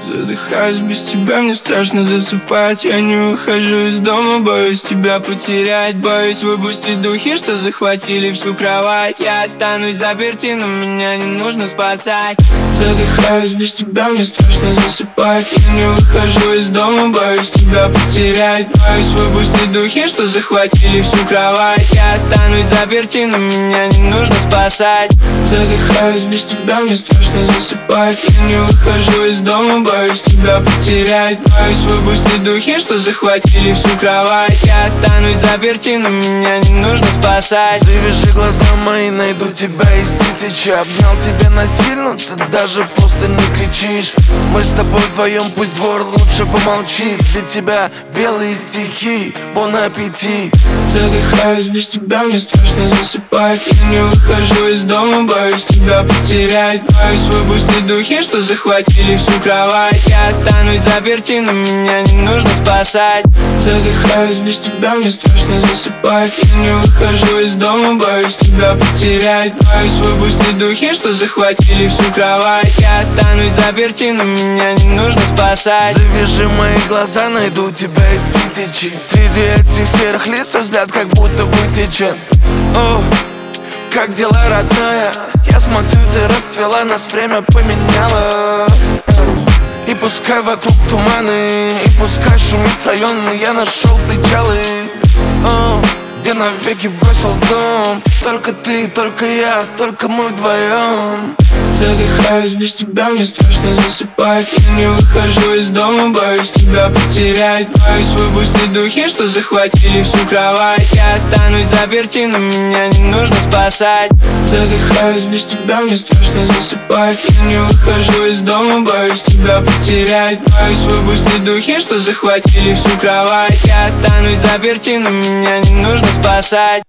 Задыхаюсь без тебя, мне страшно засыпать. Я не выхожу из дома, боюсь тебя потерять. Боюсь выпустить духи, что захватили всю кровать. Я останусь заперти, но меня не нужно спасать. Задыхаюсь без тебя, мне страшно засыпать. Я не выхожу из дома, боюсь тебя потерять. Боюсь выпустить духи, что захватили всю кровать. Я останусь заперти, но меня не нужно спасать. Задыхаюсь без тебя, мне страшно засыпать. Я не выхожу из дома, боюсь тебя потерять. Боюсь выпустить духи, что захватили всю кровать. Я останусь заперти, но меня не нужно спасать. Завяжи глаза мои, найду тебя из тысячи. Обнял тебя насильно, ты даже просто не кричишь. Мы с тобой вдвоем, пусть двор лучше помолчит. Для тебя белые стихи, бон аппетит. Задыхаюсь без тебя, мне страшно засыпать. Я не выхожу из дома, боюсь тебя потерять. Боюсь выпустить духи, что захватили всю кровать. Я останусь заперти, но меня не нужно спасать. Задыхаюсь без тебя, мне страшно засыпать. Я не выхожу из дома, боюсь тебя потерять. Боюсь выпустить духи, что захватили всю кровать. Я останусь заперти, но меня не нужно спасать. Завяжи мои глаза, найду тебя из тысячи. Среди этих серых листов взгляд как будто высечен. О, как дела, родная? Я смотрю, ты расцвела, нас время поменяло. И пускай вокруг туманы, и пускай шумит район, но я нашел причалы. О, где навеки бросил дом. Только ты, только я, только мы вдвоем. Задыхаюсь без тебя, мне страшно засыпать. Я не выхожу из дома, боюсь тебя потерять. Боюсь выпустить духи, что захватили всю кровать. Я останусь заперти, но меня не нужно спасать. Задыхаюсь без тебя, мне страшно засыпать. Я не выхожу из дома, боюсь тебя потерять. Боюсь выпустить духи, что захватили всю кровать. Я останусь заперти, но меня не нужно спасать.